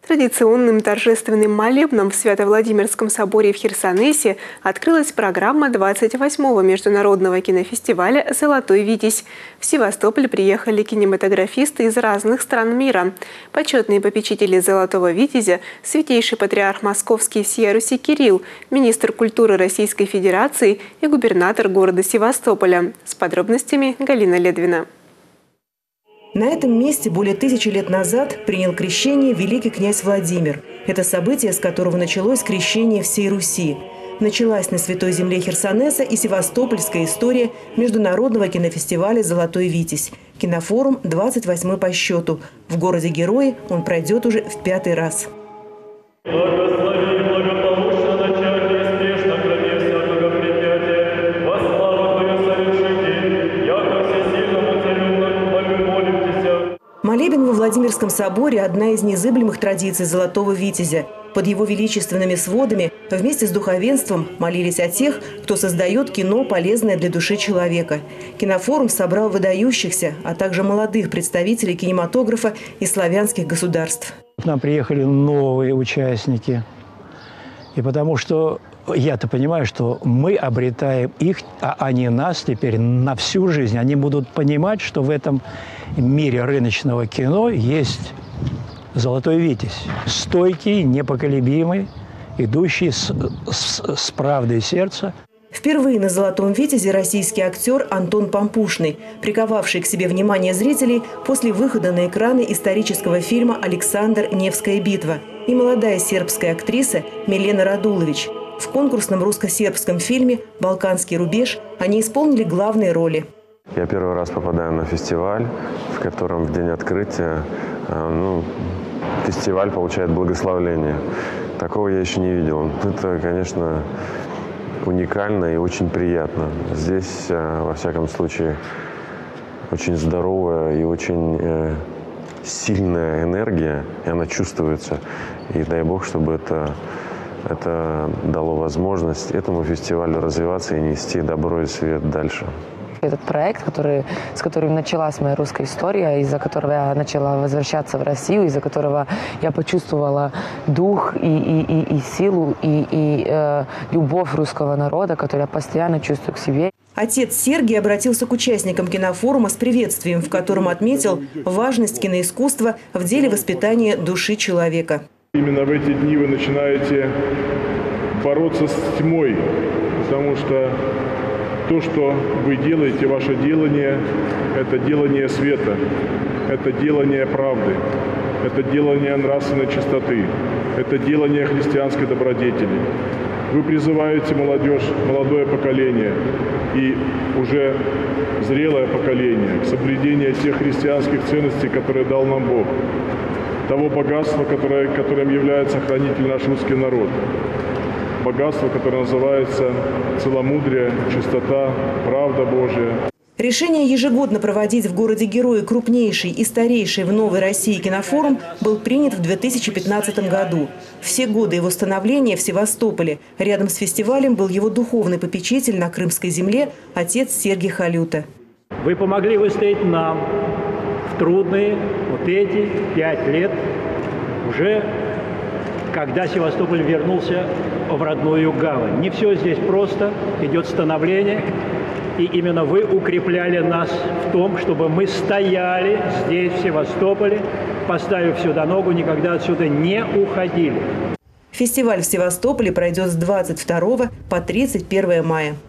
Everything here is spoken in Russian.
Традиционным торжественным молебном в Свято-Владимирском соборе в Херсонесе открылась программа 28-го международного кинофестиваля «Золотой Витязь». В Севастополь приехали кинематографисты из разных стран мира. Почетные попечители «Золотого Витязя» – святейший патриарх Московский всея Руси Кирилл, министр культуры Российской Федерации и губернатор города Севастополя. С подробностями Галина Ледвина. На этом месте более 1000 лет назад принял крещение великий князь Владимир. Это событие, с которого началось крещение всей Руси. Началась на святой земле Херсонеса и севастопольская история международного кинофестиваля «Золотой Витязь». Кинофорум 28-й по счету. В городе-герое он пройдет уже в 5-й раз. Молебен во Владимирском соборе – одна из незыблемых традиций «Золотого Витязя». Под его величественными сводами вместе с духовенством молились о тех, кто создает кино, полезное для души человека. Кинофорум собрал выдающихся, а также молодых представителей кинематографа из славянских государств. К нам приехали новые участники. И потому что я-то понимаю, что мы обретаем их, а они нас теперь на всю жизнь. Они будут понимать, что в этом мире рыночного кино есть «Золотой Витязь». Стойкий, непоколебимый, идущий с правдой сердца. Впервые на «Золотом Витязе» российский актер Антон Пампушный, приковавший к себе внимание зрителей после выхода на экраны исторического фильма «Александр. Невская битва», и молодая сербская актриса Милена Радулович. В конкурсном русско-сербском фильме «Балканский рубеж» они исполнили главные роли. Я первый раз попадаю на фестиваль, в котором в день открытия фестиваль получает благословление. Такого я еще не видел. Это, конечно, уникально и очень приятно. Здесь, во всяком случае, очень здоровая и очень сильная энергия, и она чувствуется. И дай Бог, чтобы это дало возможность этому фестивалю развиваться и нести добро и свет дальше. Этот проект, с которым началась моя русская история, из-за которого я начала возвращаться в Россию, из-за которого я почувствовала дух и силу, и любовь русского народа, которую я постоянно чувствую к себе. Отец Сергий обратился к участникам кинофорума с приветствием, в котором отметил важность киноискусства в деле воспитания души человека. Именно в эти дни вы начинаете бороться с тьмой, потому что то, что вы делаете, ваше делание – это делание света, это делание правды, это делание нравственной чистоты, это делание христианской добродетели. Вы призываете молодежь, молодое поколение и уже зрелое поколение к соблюдению тех христианских ценностей, которые дал нам Бог, того богатства, которым является хранитель наш русский народ. Богатство, которое называется целомудрие, чистота, правда Божия. Решение ежегодно проводить в городе-герое крупнейший и старейший в Новой России кинофорум был принят в 2015 году. Все годы его становления в Севастополе рядом с фестивалем был его духовный попечитель на Крымской земле отец Сергий Халюта. Вы помогли выстоять нам в трудные вот эти 5 лет, уже когда Севастополь вернулся в родную гавань. Не все здесь просто, идет становление. И именно вы укрепляли нас в том, чтобы мы стояли здесь, в Севастополе, поставив сюда ногу, никогда отсюда не уходили. Фестиваль в Севастополе пройдет с 22 по 31 мая.